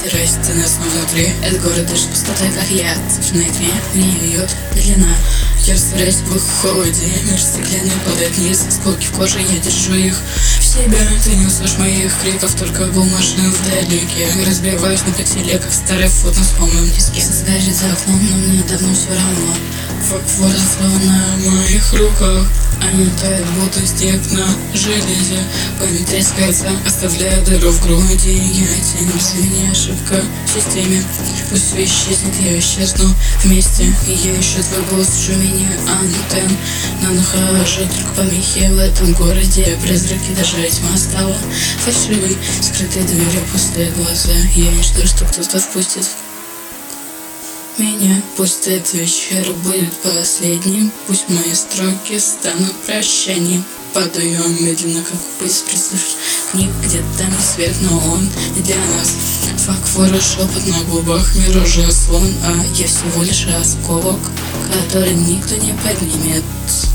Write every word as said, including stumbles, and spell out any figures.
Серость нас внутри. Этот город дышит пустотой, как яд. Цифрная тьме меня вьет медленно. Я растворяюсь в их холоде. Мир стеклянный падает вниз. Осколки в коже, я держу их в себе. Ты не услышишь моих криков, только гул машин вдалеке. Разбиваюсь на пикселе, как старый фото с полным диске. Солнце горит за окном, но мне давно все равно. Факфор на моих руках. Они тают, будто снег на железе. Память трескается, оставляя дыру в груди. Я тень, извини, ошибка в системе. Пусть все исчезнет, я исчезну вместе. И я ищу твой голос в шумении антенн. Но нахожу только помехи в этом городе. Призраки, даже тьма стала фальшивой. Скрытые двери, пустые глаза. Я не жду, что кто-то впустит меня. Пусть этот вечер будет последним. Пусть мои строки станут прощанием. Падаю медленно, как упасть, прислушать книг, где там не свет, но он не для нас. Факфора, шепот на губах, мир уже слон, а я всего лишь осколок, который никто не поднимет.